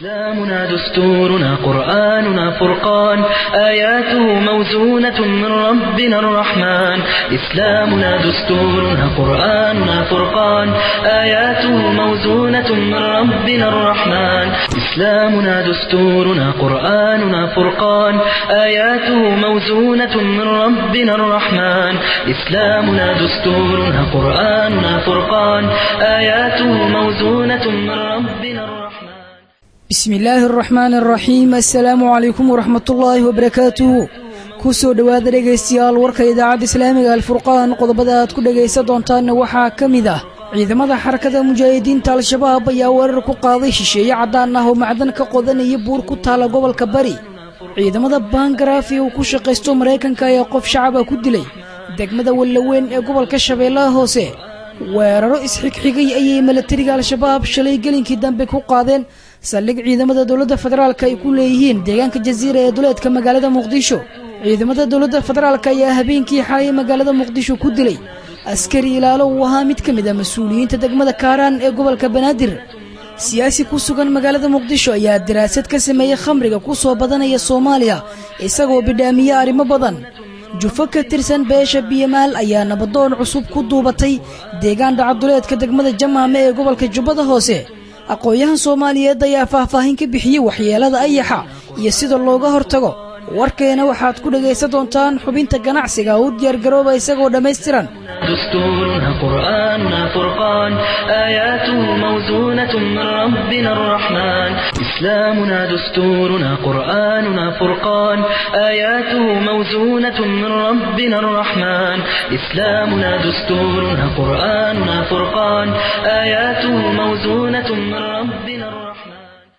إسلامنا دستورنا قرآننا فرقان آياته موزونة من ربنا الرحمن إسلامنا دستورنا قرآننا فرقان آياته موزونة من ربنا الرحمن إسلامنا دستورنا قرآننا فرقان آياته موزونة من ربنا الرحمن إسلامنا دستورنا قرآننا فرقان آياته موزونة من ربنا الرحمن بسم الله الرحمن الرحيم السلام عليكم ورحمة الله وبركاته كسو دواad dhegeystayaal warka idaacada islaamiga alfurqaan qodobada aad ku dhageysan doontaan waxa kamida ciidamada xarakada mujaahidiinta al-shabaab ayaa weerar ku qaaday shisheeye cadaan ah oo macdan ka qodanaya buur ku taala gobolka bari ciidamada baangaraafi oo ku shaqeysto Mareykanka ayaa qof shacab ah ku dilay degmada Wallaweyn ee gobolka Shabeellaha Hoose weeraro isxigxigay ayay militariga al-shabaab shalay galinkii dambe ku qaadeen saldhig ciidamada dawladda federaalka ay ku leeyihiin deegaanka Jaziira ee duleedka magaalada Muqdisho ciidamada dawladda federaalka ayaa habeenkii xalay magaalada Muqdisho ku dilay askari ilaalo uu ahaa mid kamid ah mas'uuliyiinta degmada Kaaraan ee gobolka Banaadir siyaasi ku sugan magaalada Muqdisho ayaa daraasad ka sameeyay khamriga ku soo badanaya Soomaaliya isagoo bidhaamiya arrimo badan jufa ka tirsan beesha Biyamal ayaa nabadoon cusub ku duubatay deegaan dhacaduleedka degmada Jamaame ee gobolka Jubbada Hoose aqooyahan Soomaaliyeed ayaa faahfaahin ka bixiyay waxyeelada ayaxa iyo sida looga hortago warkeena waxaad ku dhageysan doontaan xubinta ganacsiga oo diyaar garooba isagoo dhameystiran دستورنا قرآننا فرقان آياته موزونة من ربنا الرحمن إسلامنا دستورنا قرآننا فرقان آياته موزونة من ربنا الرحمن إسلامنا دستورنا قرآننا فرقان آياته موزونة من ربنا الرحمن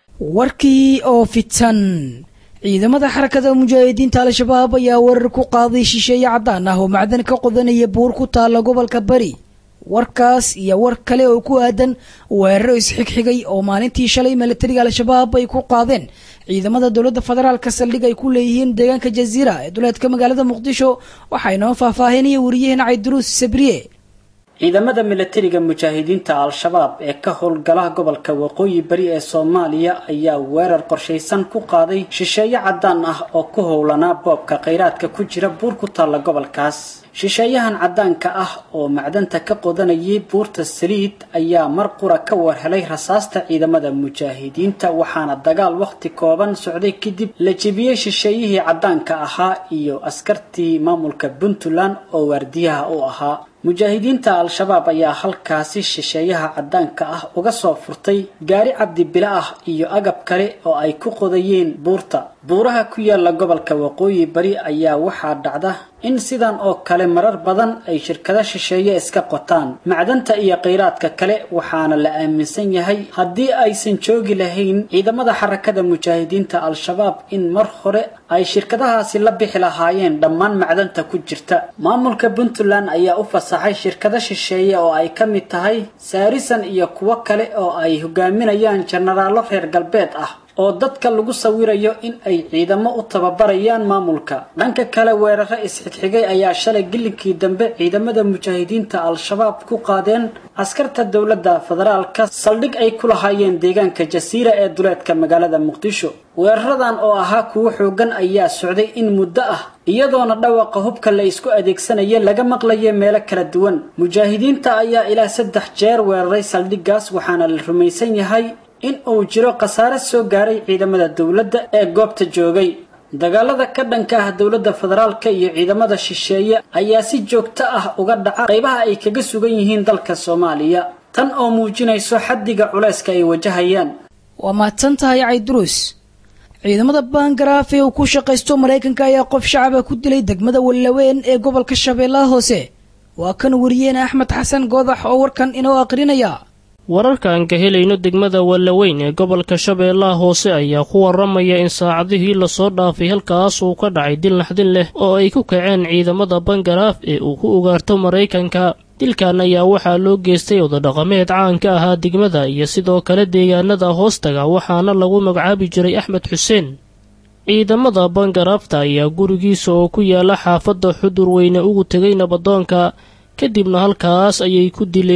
warkii oo fitan ciidamada xarakada mujaahidiinta al-shabaab ayaa weerar ku qaaday shisheeye cadaan ah oo macdan ka qodanaya buur ku taala gobolka bari warkaas iyo war kale oo ku aadan weeraro isxigxigay oo maalintii shalay militariga al-shabaab ay ku qaadeen ciidamada dawladda federaalka saldhig ay ku leeyihiin deegaanka Jaziira ee duleedka magaalada Muqdisho waxayna faahfaahinayeen wariyaheen Cabdiruus Sabriye ciidamada militariga mujaahidiinta al-shabaab ee ka howlgala gobolka waqooyi bari ee Soomaaliya ayaa weerar qorsheysan ku qaaday shisheeye cadaan ah oo ku howlana boobka kheyraadka ku jira buur ku taala gobolkaas shisheeyahan cadaanka ah oo macdanta ka qodanayay buurta Saliid ayaa mar qura ka warhelay rasaasta ciidamada mujaahidiinta waxaana dagaal waqti kooban socday kadib la jibiyay shisheeyihii cadaanka ahaa iyo askartii maamulka Puntland oo waardiyaha u ahaa mujaahidiinta al-shabaab ayaa halkaasi shisheeyaha cadaanka ah uga soo furtay gaari cabdi bila ah iyo agab kale oo ay ku qodayeen buuraha ku yaala gobolka waqooyi bari ayaa waxaa dhacda in sidan oo kale marar badan ay shirkada shisheeye iska qotaan macdanta iyo kheyraadka kale waxaana la aaminsan yahay haddii aysan joogi lahayn ciidamada xarakada mujaahidiinta al-shabaab in mar hore ay shirkadahaasi la bixi lahaayeen dhammaan macdanta ku jirta maamulka Puntland ayaa u fasaxay shirkada shisheeye oo ay ka mid tahay Saarisan iyo kuwa kale oo ay hogaaminayaan jeneraalo reer galbeed ah oo dadka lagu sawirayo in ay ciidamo u tababarayaan maamulka dhanka kale weeraro isxigxigay ayaa shalay gilinkii dambe ciidamada mujaahidiinta al-shabaab ku qaadeen askarta dawladda federaalka saldhig ay ku lahaayeen deegaanka Jaziira ee duleedka magaalada Muqdisho weeraradan oo ahaa kuwa xoogan ayaa socday in muddo ah iyadoona dhawaqa hubka la isku adeegsanayay laga maqlayo meelo kala duwan mujaahidiinta ayaa ilaa 3 jeer weeraray saldhigaas waxaana la rumaysan yahay in uu jiro khasaare soo gaaray ciidamada dawladda ee goobta joogay dagaalada ka dhanka ah dawladda federaalka iyo ciidamada shisheeye ayaa si joogto ah uga dhaca qaybaha ay kaga sugan yihiin dalka Soomaaliya tan oo muujinayso xaddiga culayska ay wajahayaan waa maatantahay Cabdiruus ciidamada baangaraafi oo ku shaqeysto Mareykanka ayaa qof shacab ah ku dilay degmada Wallaweyn ee gobolka Shabeellaha Hoose waa kan wariyeen Axmed Xasan Goodax oo warkan inoo aqrinaya wararkan ka helayno degmada Wallaweyn ee gobolka Shabeellaha Hoose ayaa ku waramaya in saacadihii la soo dhaafay halkaas uu ka dhacay dil naxdin leh oo ay ku kaceen ciidamada baangaraaf ee uu ku ugaarto Mareykanka dilkan ayaa waxaa loo geystay oday dhaqameed caan ka ahaa degmada iyo sidoo kale deegaanada hoostaga waxaana lagu magacaabi jiray Axmed Xuseen ciidamada baangaraafta ayaa gurigiisa oo ku yaala xaafadda Xudur Weyne ugu tagay nabadoonka kadibna halkaas ayay ku dileen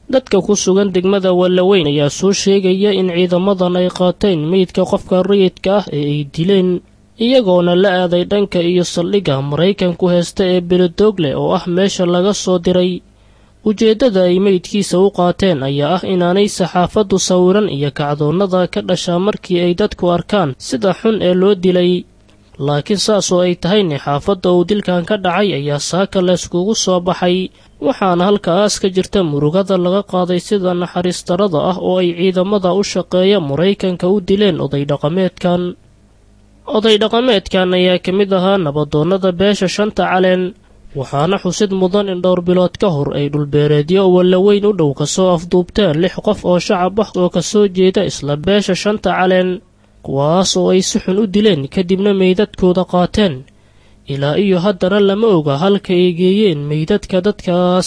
dadka ku sugan degmada wallaweyn ayaa soo sheegaya in ciidamadan ay qaateen meydka qofka rayidka ah ee ay dileen iyagoona la aaday dhanka iyo saldhigga maraykanku heesta ee beledoogle oo ah meesha laga soo diray ujeeddada ay meydkiisa u qaateen ayaa ah inaanay saxaafaddu sawiran iyo kacdoonnada ka dhashaa markii ay dadku arkaan sida xun ee loo dilay laakiin saasoo ay tahayna xaafadda uu dilkan ka dhacay ayaa saaka layskugu soo baxay waxaana halkaas ka jirta murugada laga qaaday sida naxariistarada ah oo ay ciidamada u shaqeeya maraykanka u dileen oday dhaqameedkan ayaa ka mid ahaa nabadoonnada beesha shanta caleen waxaana xusid mudan in dhowr bilood ka hor ay dhulbeereedyo wallaweyn u dhow kasoo afduubteen 6 qof oo shacab ah oo kasoo jeeda isla beesha shanta caleen kuwaas oo ay si xun u dileen kadibna meydadkooda qaateen ilaa iyo haddana lama oga halka ay geeyeen meydadka dadkaas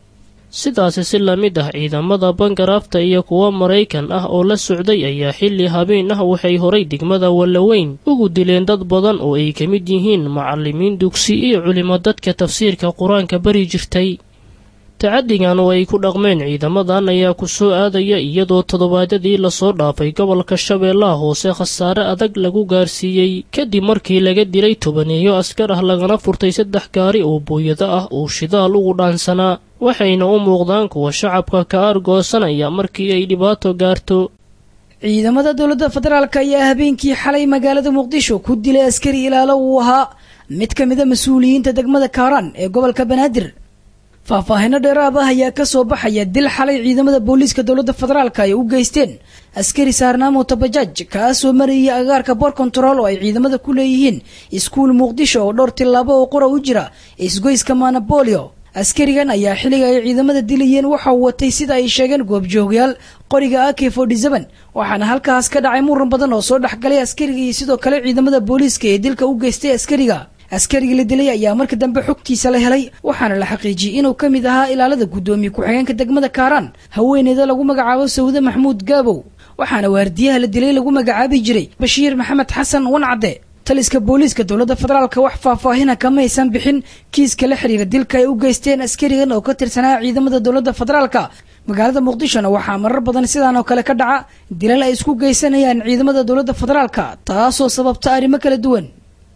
sidaasi si la mid ah ciidamada bangaraafta iyo kuwa maraykan ah oo la socday ayaa xilli habeen ah waxay horay degmada wallaweyn ugu dileen dad badan oo ay ka mid yihiin macallimiin dugsi iyo culimo dadka tafsiirka qur-aanka bari jirtay tacadigan oo ay ku dhaqmeen ciidamadan ayaa ku soo aadaya iyadoo toddobaadyadii lasoo dhaafay gobolka shabeellaha hoose khasaare adag lagu gaarsiiyey kadib markii laga dilay 10 askar ah lagana furtay 3 gaari oo booyado ah oo shidaal ugu dhaansanaa waxayna u muuqdaan kuwa shacabka ka argoosanaya markii ay dhibaato gaarto ciidamada dowladda federaalka ayaa habeenkii xalay magaalada muqdisho ku dilay askari ilaalo uu ahaa mid ka mid a mas-uuliyiinta degmada kaaraan ee gobolka banaadir faahfaahino dheeraad ah ayaa ka soo baxaya dil xalay ciidamada booliiska dowladda federaalka ay u geysteen askari saarnaamo tabajaaj kaasoo marayay agaarka boor kontarool oo ay ciidamada ku leeyihiin iskuul muqdisho oo dhowr tillaabo oo qora u jira isgoyska manabolio askarigan ayaa xilliga ay ciidamada dilayeen waxa uu watay sida ay sheegeen goobjoogyaal qoriga AK-47 waxaana halkaas ka dhacay muran badan oo soo dhexgalay askariga iyo sidoo kale ciidamada booliiska ee dilka u geystay askariga la dilay ayaa marka dambe xogtiisa la helay waxaana la xaqiijiyey inuu ka mid ahaa ilaalada guddoomiye ku-xigeenka degmada kaaraan haweeneyda lagu magacaabo sawde maxamuud gaabow waxaana waardiyaha la dilay lagu magacaabi jiray bashiir maxamed xasan wancadde taliska booliiska dowladda federaalka wax faahfaahina kama aysan bixin kiiska la xiriira dilka ay u geysteen askarigan oo ka tirsanaa ciidamada dowladda federaalka magaalada muqdishona waxaa marar badan sidaan oo kale ka dhaca dilal ay isku geysanayaan ciidamada dowladda federaalka taasoo sababta arrimo kala duwan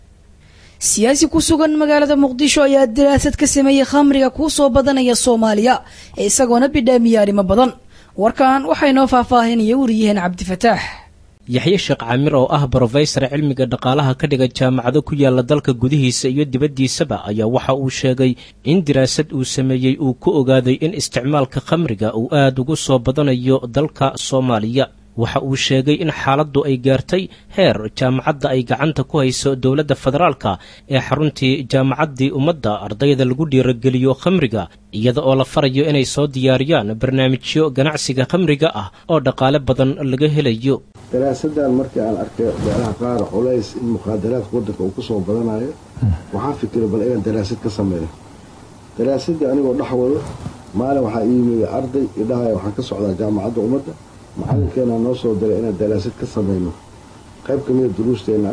siyaasi ku sugan magaalada muqdisho ayaa daraasad ka sameeyey khamriga kuu soo badanaya Soomaaliya isagoona bidhaamiya arrimo badan warkan waxay noo faahfaahinaya wariyeen Cabdifataax yaxye sheekh camir oo ah professor cilmiga dhaqaalaha ka dhiga jaamacado ku yaala dalka gudihiisa iyo dibaddiisaba ayaa waxa uu sheegay in daraasad uu sameeyey uu ku ogaaday in isticmaalka khamriga uu aad ugu soo badanayo dalka Soomaaliya waxa uu sheegay in xaaladdu ay gaartay heer jaamacadda ay gacanta ku hayso dowladda federaalka ee xaruntii jaamacaddii ummadda ardayda lagu dhiirageliyo khamriga iyada oo la farayo inay soo diyaariyaan barnaamijyo ganacsiga khamriga ah oo dhaqaale badan laga helayo daraasadan markii aan arkay beelaha qaar culays in muqaadaraadka waddanka uu ku soo badanayo waxaan fikiray bal inaan daraasad ka sameeyo daraasadii anigoo dhaxwado maalin waxaa ii yimid arday idhahaya waxaan ka socdaa jaamacadda ummadda macalinkeena noo soo diray inaan daraasad ka samayno qayb ka mida duruusteenna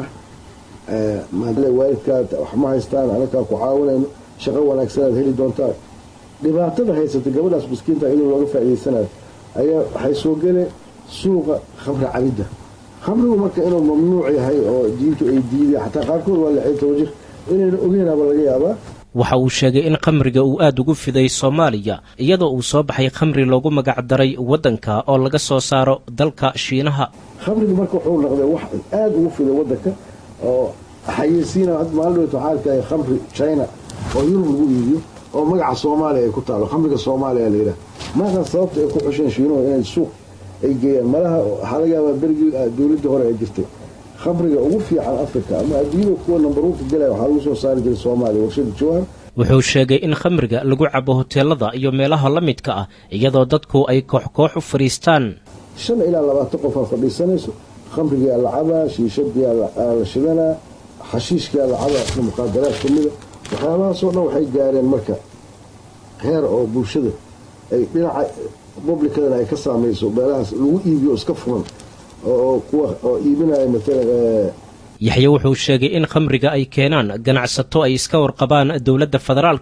ah maadaama waalidkaad wax ma haystaan anakaa ku caawinayno shaqo wanaagsanaad heli doontaan dhibaatada haysata gabadhaas miskiinta iyadoo looga faa'iidaysanayo ayaa waxay soo geleen suuqa khamri cabidda khamrigu marka inuu mamnuuc yahay oo diintu ay diiday xataa qaarkood waa lixay tawajir inayna ogeynaaba laga yaabaa waxa uu sheegay in khamriga uu aad ugu fiday Soomaaliya iyadoo uu soo baxay khamri loogu magac daray waddanka oo laga soo saaro dalka Shiinaha khamrigu marka wuxuu noqday wax aad ugu fiday waddanka oo xayeysiina maalmood xaalka ay khamri China oo Yurub lagu iibiyo oo magaca Soomaaliya ay ku taalo khamriga Soomaaliya la yiraahdo maaha sababta ay ku xushaan Shiinaha inay suuq ay geeyaan malaha xalagaaba berigi dawladda hore ay jirtay khamriga ugu fiican Afrika ama adduunka kuwa number 1 galay waxa lagu soo saari jiray Soomaaliya warshada Jowhar wuxuu sheegay in khamriga lagu cabo hoteelada iyo meelaha la midka ah iyadoo dadku ay koox u fariistaan 5 ilaa 20 qof fadhiisanayso khamriga la caba shiishada la shidana xashiishka la caba muqaadaraad kamida waxyaabahaas oo dhan waxay gaareen marka heer oo bulshada ay dhinaca publicada ay ka saameyso beelahaas lagu iibiyo iska furan oo kuwa oo iibinaya mesela yaxye wuxuu sheegay in khamriga ay keenaan ganacsato ay iska warqabaan dowladda federaalka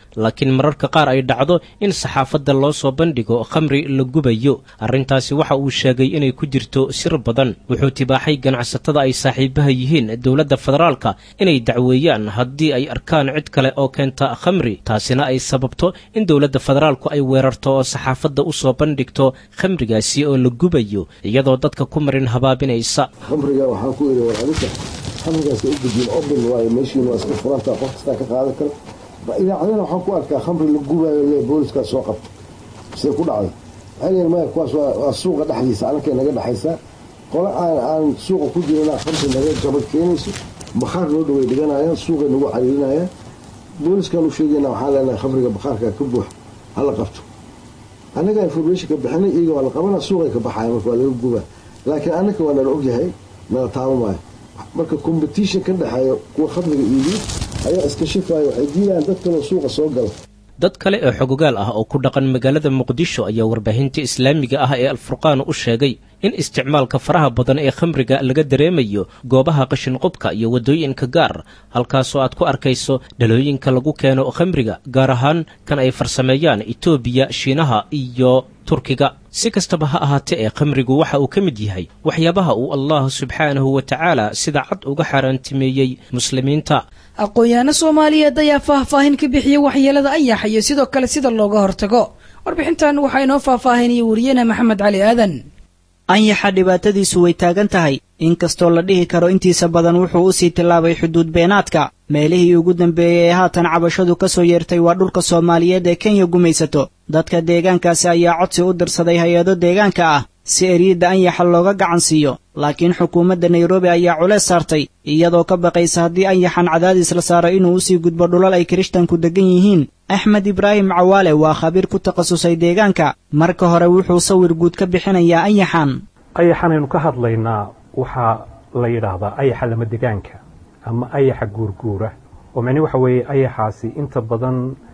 laakiin mararka qaar ay dhacdo in saxaafadda loo soo bandhigo khamri la gubayo arrintaasi waxa uu sheegay inay ku jirto sir badan wuxuu tibaaxay ganacsatada ay saaxiibaha yihiin dowladda federaalka inay dacweeyaan haddii ay arkaan cid kale oo keenta khamri taasina ay sababto in dowladda federaalku ay weerarto oo saxaafadda u soo bandhigto khamrigaasi oo la gubayo iyadoo dadka ku marin habaabinaysa khamriga waxaan ku iri war adinka khamrigaasi u gudbin open waayo meeshiin waa iska furanta qof kastaa ka qaadan karo idaacadana waxaan ku arkaa khamri la gubayo le booliskaas soo qabta see ku dhacday waxay maya kuwaas waa suuqa dhexdiisa anankay naga dhexaysaa qole aan suuqa ku jirana khamri naga jabad keenayso bakhaar noo dhaway dhiganayaan suuqay nagu cariirinayaan booliskaan u sheegayna waxaan leenahay khamriga bakhaarka ka buux hala qabto annaga informationka bixinay iyaga waa la qabana suuqay ka baxaya marka waa laga gubaa laakiin annaka waa nala ogyahay nala taaba maayo marka competition ka dhexeeya kuwa khamriga iibiyo ayaa iska shifaayo waxay diidayaan dad kaloo suuqa soo gala dad kale oo xogogaal ah oo ku dhaqan magaalada muqdisho ayaa warbaahinta islaamiga ah ee alfurqaan u sheegay in isticmaalka faraha badan ee khamriga laga dareemayo goobaha qashinqubka iyo waddooyinka gaar halkaasoo aad ku arkayso dhalooyinka lagu keeno khamriga gaar ahaan kan ay farsameeyaan itoobiya shiinaha iyo turkiga si kastaba ha ahaatee ee khamrigu waxa uu ka mid yahay waxyaabaha uu allah subxaanahu wa tacaala sida cad uga xaaraantimeeyey muslimiinta aqoon-yahanno soomaaliyeed ayaa faahfaahin ka bixiyey waxyeelada ayaxa iyo sidoo kale sida looga hortago warbixintan waxaa inoo faahfaahinaya wariyena maxamed cali aadan anyaxa dhibaatadiisu way taagan tahay inkastoo la dhihi karo intiisa badan wuxuu u sii tillaabay xuduud beenaadka meelihii ugu dambeeyey ee haatan cabashadu ka soo yeertay waa dhulka soomaaliyeed ee kenya gumaysato dadka deegaankaasi ayaa codsi u dirsaday hay-ado deegaanka ah si eriyadda anyaxa looga gacan siiyo laakiin xukuumadda nairobi ayaa culeys saartay iyadoo ka baqaysa haddii anyaxan cadaadis la saaro inuu usii gudbo dhulal ay kirishtanku deggan yihiin axmed ibraahim cawaale waa khabiir ku takhasusay deegaanka marka hore wuxuu sawir guud ka bixinayaa anyaxan ayaxanaynu ka hadlaynaa waxaa la yidhaahdaa ayaxa lama degaanka ama ayaxa guurguura oo micni waxa weeye ayaxaasi inta badan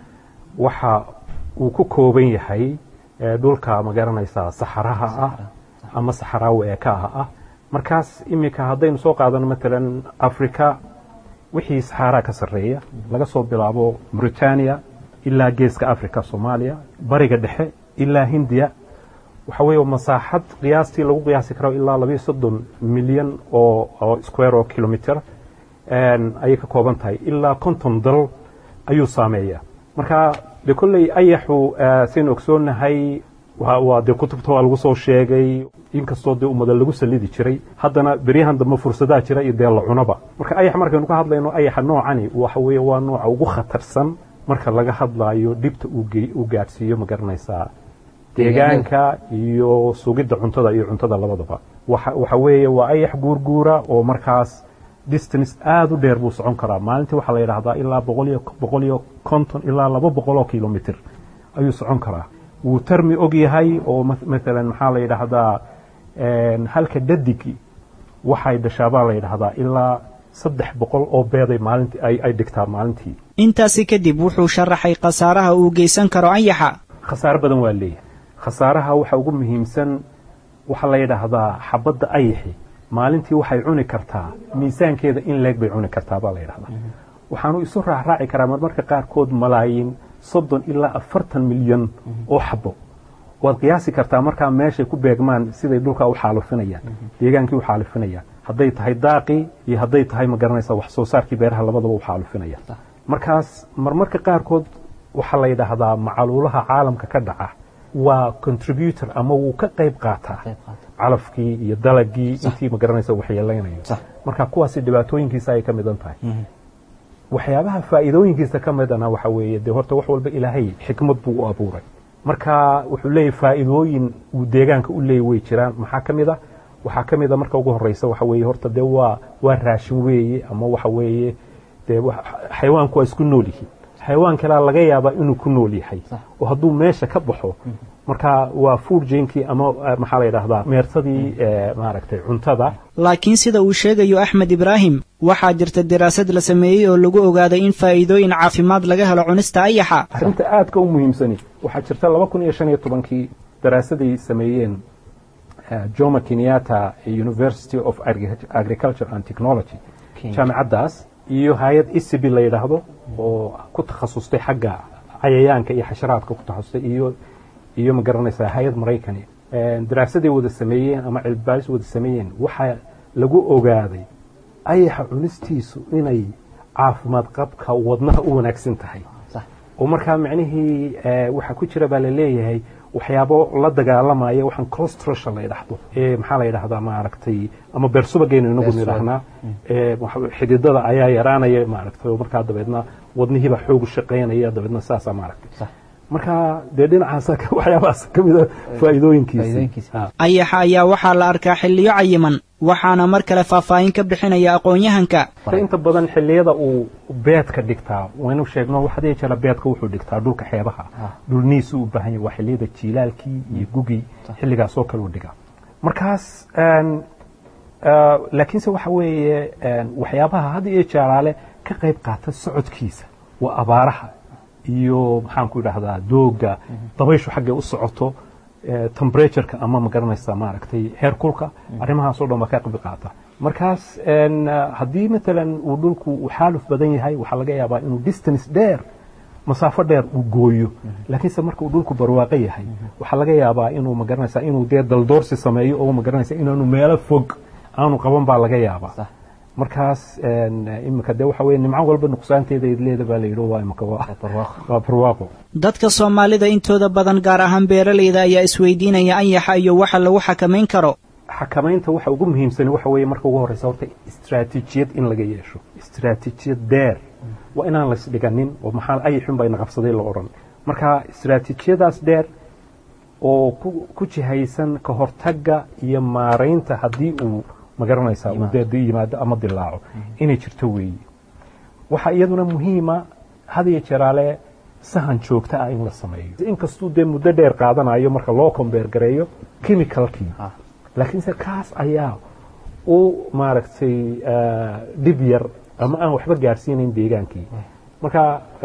waxa uu ku kooban yahay dhulka ma garanaysaa saxaraha ah ama saxaraawi ee kaaha ah markaas iminka haddaynu soo qaadano matalan africa wixii saxaraa ka sarreeya laga soo bilaabo mauritania ilaa geeska africa soomaaliya bariga dhexe ilaa hindiya waxa weeye masaaxad qiyaastii lagu qiyaasi karo ilaa 230 milyan oo square oo kilometer ayay ka kooban tahay ilaa 50 dal ayuu saameeyaa marka de kolley ayaxu siin ogsoonahay waa de kutubta waa lagu soo sheegay inkastoo dee ummada lagu salidi jiray haddana beryahan dambe fursadaha jira iyo dee la cunaba marka ayax markaynu ka hadlayno ayaxa noocani waxa weeye waa nooca ugu khatarsan marka laga hadlaayo dhibta uu gaadhsiiyo ma garanaysaa deegaanka iyo sugidda cuntada iyo cuntada labadaba waxa weeye waa ayax guurguura oo markaas distance aad u dheer buu socon karaa maalintii waxaa la yidhaahdaa ilaa 150 ilaa 200 kilomitr ayuu socon karaa wuu tarmi og yahay oo maalan maxaa la yidhaahdaa halka dadigi waxay dhashaabaa la yidhaahdaa ilaa 300 oo beeday maalintii ay dhigtaa maalintii intaasi kadib wuxuu sharaxay khasaaraha uu geysan karo anyaxa khasaaro badan waa leeyahay khasaaraha waxa ugu muhiimsan waxa la yidhaahdaa xabadda ayaxi maalintii waxay cuni kartaa miisaankeeda in leeg bay cuni kartaa baa la yidhahdaa waxaanu isu raacraaci karaa marmarka qaarkood malaayiin 30 ilaa 40 milyan oo xabo waad qiyaasi kartaa markaa meeshay ku beegmaan siday dhulka u xaalufinayaan deegaankii u xaalufinayaan hadday tahay daaqii iyo hadday tahay ma garanaysaa wax soo saarkii beeraha labadaba u xaalufinayaan markaas marmarka qaarkood waxaa la yidhaahdaa macaluulaha caalamka ka dhaca waa contributor ama wuu ka qayb qaataa calafkii iyo dalagii intii ma garanaysa waxyeelaynayo marka kuwaasi dhibaatooyinkiisa ay ka midan tahay waxyaabaha faa'iidooyinkiisa ka midana waxa weeye dee horta wax walba ilaahay xikmad buu u abuuray marka wuxuu leeyahay faa'iidooyin uu deegaanka u leeyahay way jiraan maxaa ka mid ah waxaa ka mid ah marka ugu horeysa waxa weeye horta dee waa raashin weeye ama waxa weeye dee xayawaanku waa isku nool yihiin xayawaan kale laga yaabaa inuu ku nool yahay oo hadduu meesha ka baxo marka waa food chainkii ama maxaa la yidhaahdaa meertadii maaragtay cuntada laakiin sida uu sheegayo axmed ibraahim waxaa jirta daraasad la sameeyey oo lagu ogaaday in faa'iidooyin caafimaad laga helo cunista ayaxa arrinta aadka u muhiimsani waxaa jirta 2015kii daraasaday sameeyeen Jomo Kenyatta University of Agriculture and Technology jaamacaddaas iyo hay'ad ECB la yidhaahdo oo ku takhasustay xagga cayayaanka iyo xasharaadka ku taxasusay iyo ma garanaysaa hay'ad Mareykan daraasaday wada sameeyeen ama cilbaaris wada sameeyeen waxa lagu ogaaday ayaxa cunistiisu inay caafimaad qabka wadnaha u wanaagsan tahay oo markaa macnihii waxa ku jira baa la leeyahay waxyaabo la dagaalamaya waxaan cholesterol la yiraahdo maxaa la yiraahdaa ma aragtay ama beersubageena inagu niraahna xididada ayaa yaraanaya ma aragtay oo markaa dabeedna wadnihiiba xoog u shaqeynaya dabeedna saas ma aragtay marka dhinacaas waxyaabaas kamid ah faa'iidooyinkiisa ayaxa ayaa waxaa la arkaa xilliyo cayiman waxaana mar kale faahfaahin ka bixinaya aqoon-yahanka inta badan xilliyada uu beedka dhigtaa waynu sheegno waxa ay jira beedka wuxuu dhigtaa dhulka xeebaha dhulniisu u baahan yahay xilliyada jiilaalkii iyo gugi xilligaas oo kale u dhiga markaas laakiinse waxa weeye waxyaabaha had iyo jeer ka qayb qaata socodkiisa waa abaaraha iyo maxaan ku yiraahdaa dooga dabayshu xagga u socoto temperature-ka ama ma garanaysaa ma aragtay heerkulka arrimahaas oo dhan ka qayb qaata markaas haddii midlan uu dhulku uu xaaluf badan yahay waxa laga yaabaa inuu distance dheer masaafo dheer uu gooyo laakiinse marka uu dhulku barwaaqo yahay waxa laga yaabaa inuu ma garanaysaa inuu daldoorsi sameeyo oo ma garanaysaa inaanu meelo fog aanu qaban baa laga yaabaa markaas imika de waxa weeye nimco walba nuqsaanteeda idleeda baa la yidhi waa imika waa barwaaqo dadka Soomaalida intooda badan gaar ahaan beeralayda ayaa isweydiinaya ayaxa iyo waxa lagu xakameyn karo xakamaynta waxa ugu muhiimsan waxa weeye marka ugu horeysa horta istiraatiijiyad in laga yeesho istiraatiijiyad dheer waa inaan la isdhiganin oo maxaa ayaxun bay naqabsaday la oran marka istiraatiijiyadaas dheer oo ku jihaysan ka hortagga iyo maareynta haddii uu ma garanaysaa uu deedo yimaado ama dilaaco inay jirto weeye waxa iyaduna muhiima had iyo jeeraale sahan joogta ah in la sameeyo inkastoo de muddo dheer qaadanayo marka loo compare gareeyo chemicalkii laakiin se kaas ayaa uu maaragtay dib yar ama aan waxba gaarsiinayn deegaankii marka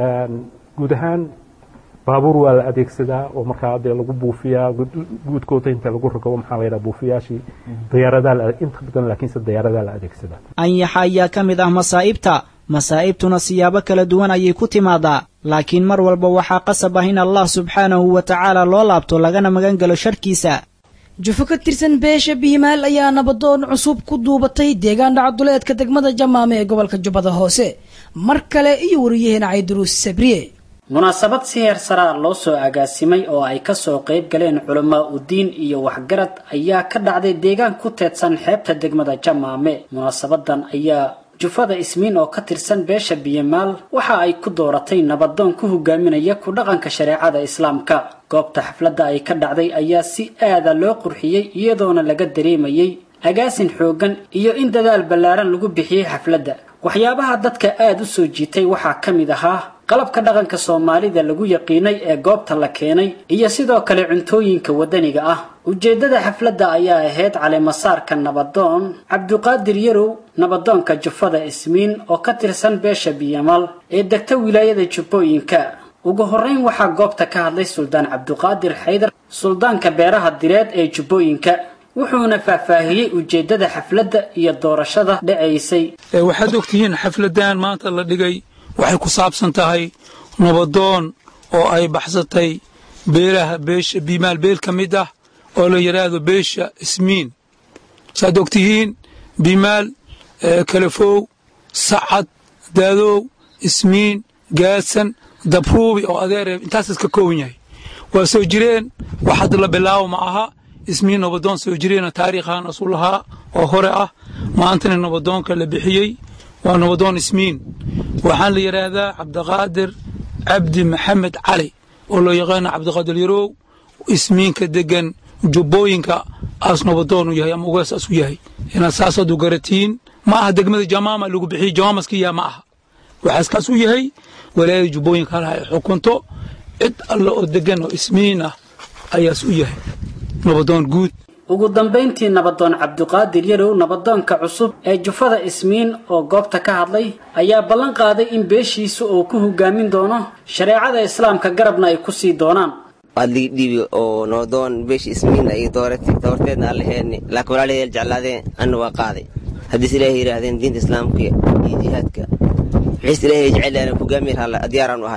guud ahaan baabuur waa la adeegsadaa oo markaa dee lagu buufiyaa guudkooda inta lagu rogo maxaa la yidhaha buufiyaashii diyaaradaha inta badan laakiinse diyaaradaha la adeegsadaa ayaxa ayaa ka mid ah masaa'ibtuna siyaabo kala duwan ayay ku timaadaa laakiin mar walba waxaa qasab ah in Allah subxaanahu wa tacaala loo laabto lagana magan galo sharkiisa jufo ka tirsan beesha bihimaal ayaa nabadoon cusub ku duubatay deegaan dhacduleedka degmada Jamaame ee gobolka Jubbada Hoose mar kale iyo wariyaheen Cayduruus Sabriye munaasabad si heer sare loo soo agaasimay oo ay ka soo qayb galeen culamaa u diin iyo waxgarad ayaa ka dhacday deegaan ku teedsan xeebta degmada Jamaame munaasabadan ayaa jufada ismiin oo ka tirsan beesha bihimaal waxa ay ku dooratay nabadoon ku hogaaminaya ku dhaqanka shariicada islaamka goobta xafladda ay ka dhacday ayaa si aad loo qurxiyay iyadoona laga dareemayay agaasin xoogan iyo in dadaal ballaaran lagu bixiyay xafladda waxyaabaha dadka aad u soo jiitay waxa kamid ahaa qalabka dhaqanka Soomaalida lagu yaqiinay ee goobta la keenay iyo sidoo kale cuntooyinka wadaniga ah ujeedada xafladda ayaa ahayd caleemasaarka nabadoon Cabduqaadir Yarow nabadoonka jufada ismiin oo ka tirsan beesha bihimaal ee degta wilaayada Jubbooyinka ugu horeyn waxa goobta ka hadlay Suldaan Cabduqaadir Xaydar suldaanka beeraha direed ee Jubbooyinka wuxuuna faahfaahiyay ujeedada xafladda iyo doorashada dhaceysay waxaad ogtihiin xafladan maanta la dhigay waxay ku saabsan tahay nabadoon oo ay baxsatay beelaha beesha bihimaal beel ka mid ah oo la yiraahdo beesha ismiin saad ogtihiin bihimaal kalafow sacad daadow ismiin gaadsan dabruubi oo adeere intaas iska kooban yahay waa soo jireen waxaad la bilaabo ma aha ismiin nabadoon soo jireena taariikhan rasuulaha oo hore ah maantana nabadoonka la bixiyay waa nabadoon ismiin waxaan la yiraahdaa Cabduqaadir Cabdi Maxamed Cali oo loo yaqaan Cabduqaadir Yarow ismiinka degan Jubbooyinka as nabadoon u yahay ama ugaas asu yahay ina saasadu garatiin ma aha degmada Jamaama lagu bixiyay Jamaamaskiya ma aha waxaas kaas u yahay walaal Jubbooyinka la xukunto cid alla oo degan oo ismiin ah ayaa u yahay nabadoon guud ugu dambeyntii nabadoon Cabduqaadir Yarow nabadoonka cusub ee jufada ismiin oo goobta ka hadlay ayaa ballan qaaday in beeshiisu uu ku hogaamin doono shariicada islaamka garabna ay ku sii doonaan adli dhibi oo nabadoon beesh ismiin ay doorteedna Allaheeni laakiin walaaleel jeclaadeen anna waa qaaday haddii ilaahay yiraahdeen diinta islaamka iyo jihaadka wixii ilaahay jecel ku hogaamiir hala diyaaraan u ahay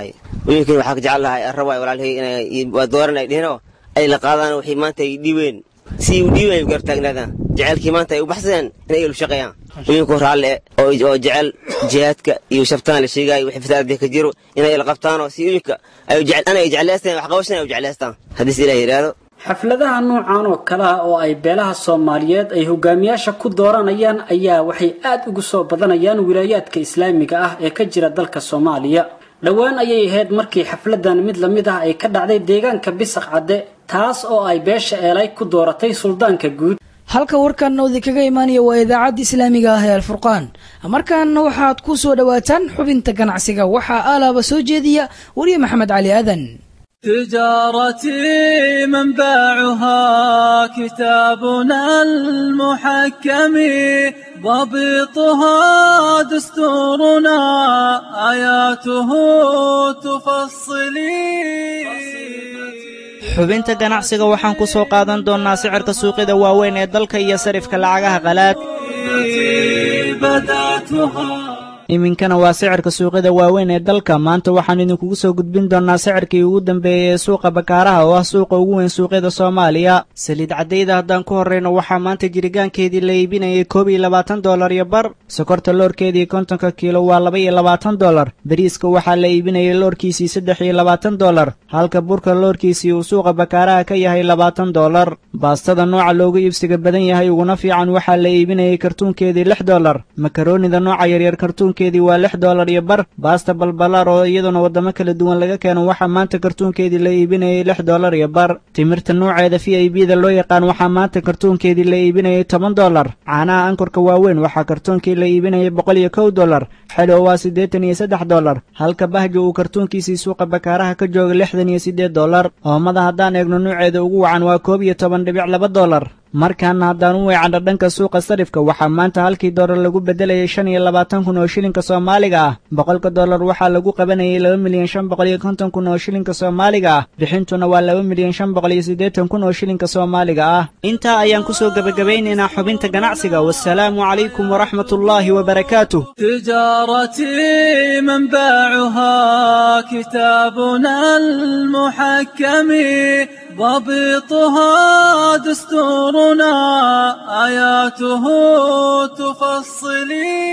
ويمكن waxaa jecel lahay arway walaalhay inay waa dooranay dhino ay la qaadaan wixii maanta ay dhiween si u dhiway gartagnaada jecelkii maanta ay u baxsadeen inay u shaqeeyaan ويمكن رالله أو جعل جهاتك يشفتان للشيء ويحفظ ذيك الجيرو إن إلى قبطان وسيوك أو جعل أنا يجعل أستان وحقوشنا أو جعل أستان هذا إلهي هذا xafladaha noocan oo kala ah oo ay beelaha Soomaaliyeed ay hogaamiyaasha ku dooranayaan ayaa waxay aad ugu soo badanayaan wilaayadka Islaamiga ah ee ka jira dalka Soomaaliya dhawaan ayay ahayd markii xafladan mid la mid ah ay ka dhacday deegaanka Bisaq Cadde taas oo ay beesha eelay ku dooratay suldaanka guud halka warkan oo kaga imaanaya waa idaacada Islaamiga ah ee Al-Furqaan markaan waxaad ku soo dhawaataan xubinta ganacsiga waxa alaaba soo jeediya wariye Maxamed Cali Aadan تجارتي منبعها كتابنا المحكم ضبطها دستورنا آياته تفصلي xubinta ganacsiga waxaan ku soo qaadan doonaa sicirka suuqyada waaweyn ee dalka iyo sarifka lacagaha qalaad iminkana waa sicirka suuqyada waaweyn ee dalka maanta waxaan idinkugu soo gudbin doonaa sicirkii ugu dambeeyay ee suuqa bakaaraha oo ah suuqa ugu weyn suuqyada Soomaaliya saliid cadayda haddaan ku horeyno waxaa maanta jirigaankeedii la iibinayay $12 iyo bar sokorta loorkeedii 50 kiilo waa $22 bariiska waxaa la iibinayay loorkiisii $23 halka burka loorkiisii uu suuqa bakaaraha ka yahay $20 baastada nooca loogu iibsiga badan yahay uguna fiican waxaa la iibinayay kartuunkeedii $6 makaroonida nooca yaryar kartuunkeedii waa $6 iyo bar baasta balbalaar oo iyaduna wadamo kala duwan laga keeno waxaa maanta kartuunkeedii la iibinayay $6 iyo bar timirta nooceeda VIP-da loo yaqaan waxaa maanta kartuunkeedii la iibinayay $10 caanaha ankorka waaweyn waxaa kartuunkii la iibinayay $101 xilo waa $83 halka bahjo uu kartuunkiisii suuqa bakaaraha ka jooga $68 oomada haddaan eegno nooceeda ugu wacan waa $12.2 markaana haddaan u weecanno dhanka suuqa sarifka waxaa maanta halkii dollar lagu bedelayay 25,000 oo shilinka Soomaaliga ah boqolka dollar waxaa lagu qabanayay 2,550,000 oo shilinka Soomaaliga ah bixintuna waa 2,580,000 oo shilinka Soomaaliga ah intaa ayaan ku soo gabagabaynaynaa xubinta ganacsiga wassalaamu calaykum waraxmatullaahi wabarakaatuh تجارتي منبعها كتابنا المحكم ضبطها دستورنا آياته تفصلي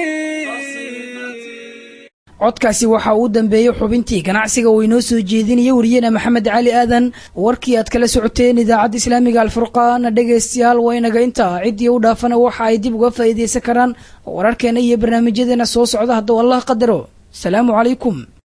codkaasi waxa uu dambeeyay xubintii ganacsiga oo inoo soo jeedinaya wariyana Maxamed Cali Aadan warkii aad kala socoteen idaacada Islaamiga Al-Furqaan dhageystayaal waynaga inta cidii u dhaafana waxa ay dib uga faa'iideysan karaan wararkeena iyo barnaamijyadeena soo socda haddii Allah qadaro salaamu calaykum